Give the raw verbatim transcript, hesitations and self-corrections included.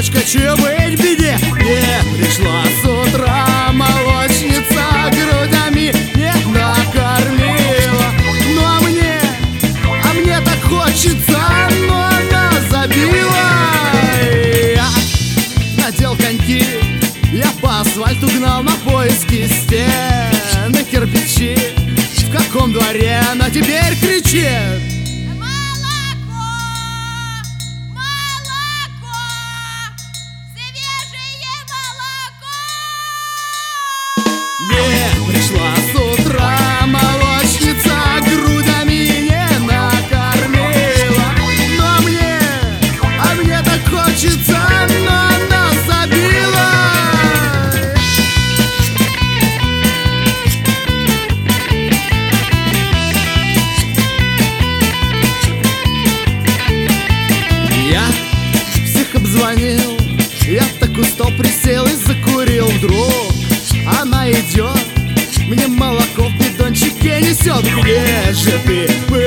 девочка, чё быть в беде? Не пришла с утра молочница, грудями не накормила. Ну а мне, а мне так хочется, но она забила. Я надел коньки, я по асфальту гнал на поиски стен и кирпичи. В каком дворе она теперь кричит? Не пришла с утра молочница, грудями не накормила. Но мне, а мне так хочется, но она забила. Я всех обзвонил, я так устал, присел и закурил. Вдруг она идет, мне молоко в бидончике несет. Где же ты